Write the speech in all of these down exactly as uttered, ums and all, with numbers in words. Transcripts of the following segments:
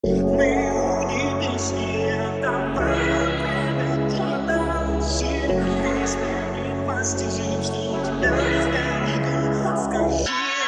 Мы у небес не отдавая время продолжим. Весь мир непостижим, что у тебя есть далеко. Скажи,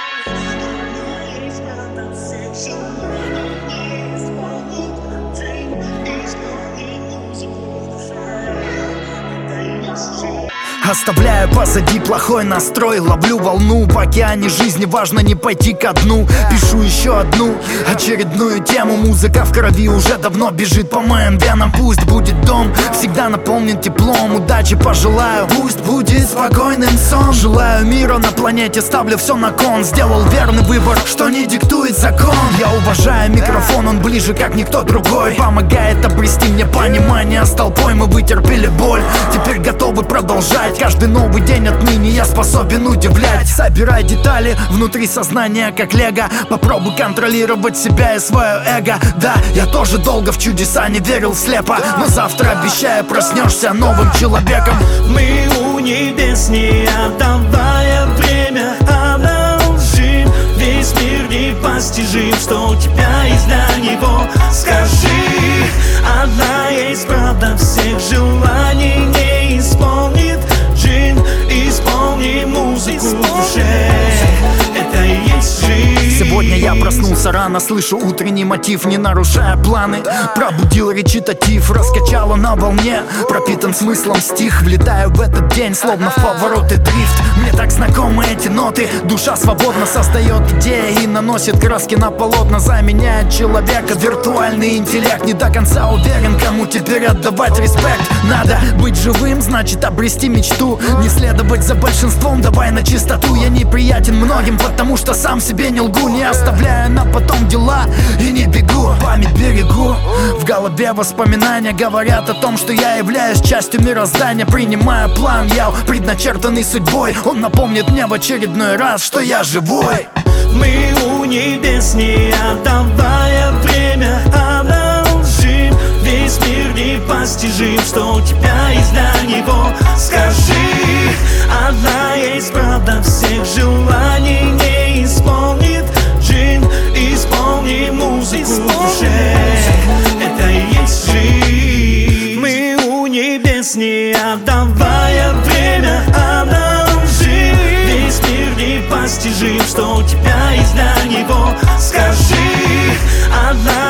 она есть правда всех желаний, не исполнит dream, исполни музыку в душе. Это и есть жизнь. Оставляю позади плохой настрой, ловлю волну в океане жизни, важно не пойти ко дну. Пишу еще одну очередную тему, музыка в крови уже давно бежит по моим венам. Пусть будет дом, всегда наполнен теплом, удачи пожелаю, пусть будет спокойным сон. Желаю мира на планете, ставлю все на кон, сделал верный выбор, что не диктует закон. Я уважаю микрофон, он ближе как никто другой, помогает обрести мне понимание с толпой. Мы вытерпели боль, теперь готовы продолжать. Каждый новый день отныне я способен удивлять. Собирай детали внутри сознания, как лего. Попробуй контролировать себя и свое эго. Да, я тоже долго в чудеса не верил слепо, но завтра, обещаю, проснешься новым человеком. Мы у небес не отдавая время одолжим. Весь мир непостижим, что у тебя есть для него. Скажи, одна есть правда всех желаний, не исполнит джин, исполни музыку в душе. Это и есть жизнь. Сегодня я проснулся рано, слышу утренний мотив, не нарушая планы. Пробудил речитатив, раскачало на волне, пропитан смыслом стих. Влетаю в этот день, словно в повороты дрифт. Мне так знакомы эти ноты, душа свободно создает идеи и наносит краски на полотна. Заменяет человека виртуальный интеллект. Не до конца уверен, кому теперь отдавать респект. Надо быть живым, значит обрести мечту, не следовать за большинством, давай на чистоту. Я неприятен многим, потому что сам себе не лгу, не оставляю на потом дела и не бегу. Память берегу, в голове воспоминания говорят о том, что я являюсь частью мироздания. Принимаю план, я предначертанный судьбой, он напомнит мне в очередной раз, что я живой. Мы у небес не отдавая время одолжим. Весь мир непостижим, что у тебя есть для него. Скажи, одна есть правда всех желаний, не исполнит джин, исполни музыку в душе. Это и есть жизнь. Мы у небес не отдавая время одолжим. Весь мир непостижим, что у тебя есть для него. Скажи, одна